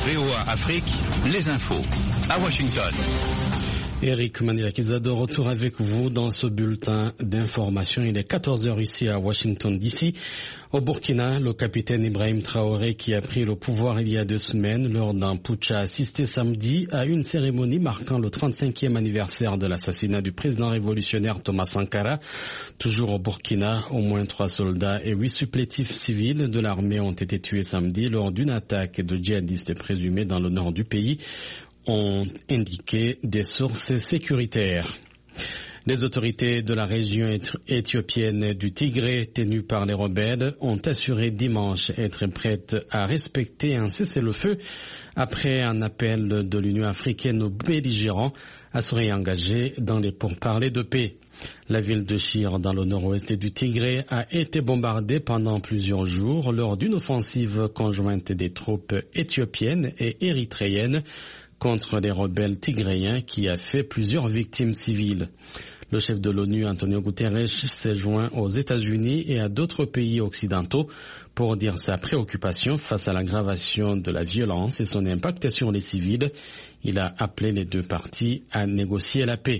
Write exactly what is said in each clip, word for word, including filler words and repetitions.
V O A Afrique, les infos. À Washington. Eric Manilakiza de retour avec vous dans ce bulletin d'information. Il est quatorze heures ici à Washington D C. Au Burkina, le capitaine Ibrahim Traoré, qui a pris le pouvoir il y a deux semaines lors d'un putsch, a assisté samedi à une cérémonie marquant le trente-cinquième anniversaire de l'assassinat du président révolutionnaire Thomas Sankara. Toujours au Burkina, au moins trois soldats et huit supplétifs civils de l'armée ont été tués samedi lors d'une attaque de djihadistes présumés dans le nord du pays, ont indiqué des sources sécuritaires. Les autorités de la région éthiopienne du Tigré, tenues par les rebelles, ont assuré dimanche être prêtes à respecter un cessez-le-feu après un appel de l'Union africaine aux belligérants à se réengager dans les pourparlers de paix. La ville de Shire, dans le nord-ouest du Tigré, a été bombardée pendant plusieurs jours lors d'une offensive conjointe des troupes éthiopiennes et érythréennes contre les rebelles tigréens qui a fait plusieurs victimes civiles. Le chef de l'ONU, Antonio Guterres, s'est joint aux États-Unis et à d'autres pays occidentaux pour dire sa préoccupation face à l'aggravation de la violence et son impact sur les civils. Il a appelé les deux parties à négocier la paix.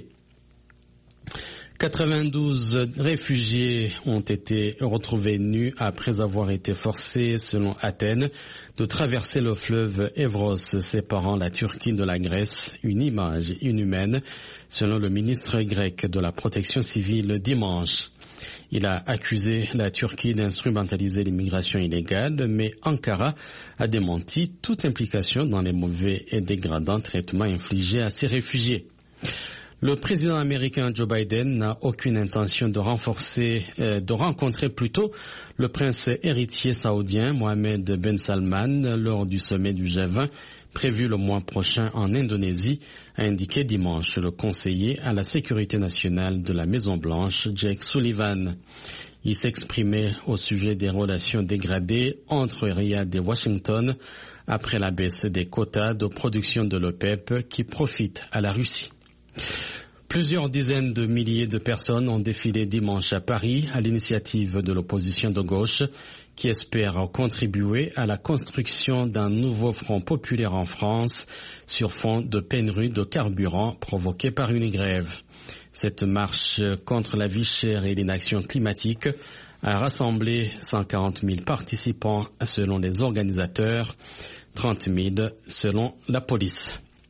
quatre-vingt-douze réfugiés ont été retrouvés nus après avoir été forcés, selon Athènes, de traverser le fleuve Evros séparant la Turquie de la Grèce, une image inhumaine, selon le ministre grec de la protection civile dimanche. Il a accusé la Turquie d'instrumentaliser l'immigration illégale, mais Ankara a démenti toute implication dans les mauvais et dégradants traitements infligés à ces réfugiés. Le président américain Joe Biden n'a aucune intention de renforcer, euh, de rencontrer plutôt le prince héritier saoudien Mohammed Ben Salman lors du sommet du G vingt prévu le mois prochain en Indonésie, a indiqué dimanche le conseiller à la sécurité nationale de la Maison-Blanche, Jake Sullivan. Il s'exprimait au sujet des relations dégradées entre Riyad et Washington après la baisse des quotas de production de l'OPEP qui profite à la Russie. Plusieurs dizaines de milliers de personnes ont défilé dimanche à Paris à l'initiative de l'opposition de gauche qui espère contribuer à la construction d'un nouveau front populaire en France sur fond de pénurie de carburant provoquée par une grève. Cette marche contre la vie chère et l'inaction climatique a rassemblé cent quarante mille participants selon les organisateurs, trente mille selon la police.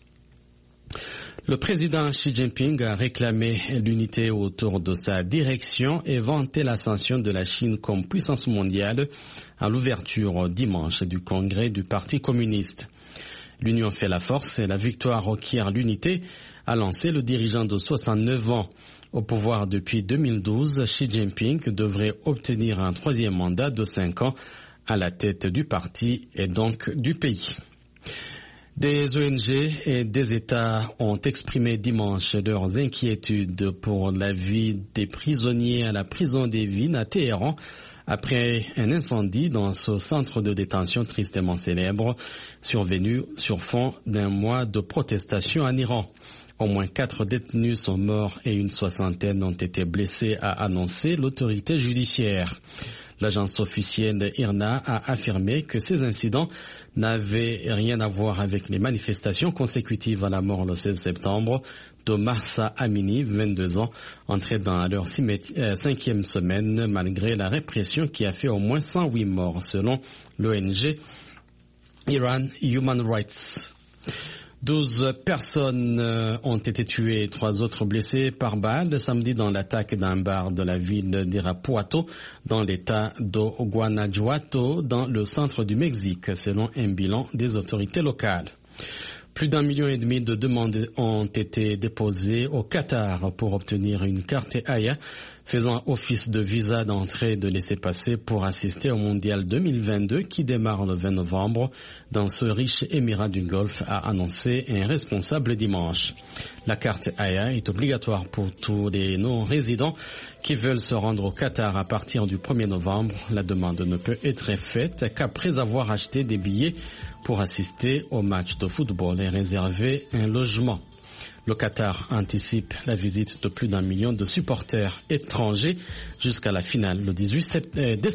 Le président Xi Jinping a réclamé l'unité autour de sa direction et vanté l'ascension de la Chine comme puissance mondiale à l'ouverture dimanche du congrès du Parti communiste. L'union fait la force et la victoire requiert l'unité, a lancé le dirigeant de soixante-neuf ans. Au pouvoir depuis deux mille douze, Xi Jinping devrait obtenir un troisième mandat de cinq ans à la tête du parti et donc du pays. Des O N G et des États ont exprimé dimanche leurs inquiétudes pour la vie des prisonniers à la prison d'Evin à Téhéran après un incendie dans ce centre de détention tristement célèbre survenu sur fond d'un mois de protestation en Iran. Au moins quatre détenus sont morts et une soixantaine ont été blessés, a annoncé l'autorité judiciaire. L'agence officielle I R N A a affirmé que ces incidents n'avaient rien à voir avec les manifestations consécutives à la mort le seize septembre de Mahsa Amini, vingt-deux ans, entrés dans leur cinquième semaine malgré la répression qui a fait au moins cent huit morts selon l'O N G Iran Human Rights. Douze personnes ont été tuées et trois autres blessées par balle samedi dans l'attaque d'un bar de la ville d'Irapuato dans l'état de Guanajuato dans le centre du Mexique selon un bilan des autorités locales. Plus d'un million et demi de demandes ont été déposées au Qatar pour obtenir une carte Aya faisant office de visa d'entrée de laissez-passer pour assister au Mondial deux mille vingt-deux qui démarre le vingt novembre dans ce riche émirat du Golfe, a annoncé un responsable dimanche. La carte Aya est obligatoire pour tous les non-résidents qui veulent se rendre au Qatar à partir du premier novembre. La demande ne peut être faite qu'après avoir acheté des billets pour assister au match de football et réserver un logement. Le Qatar anticipe la visite de plus d'un million de supporters étrangers jusqu'à la finale le dix-huit décembre.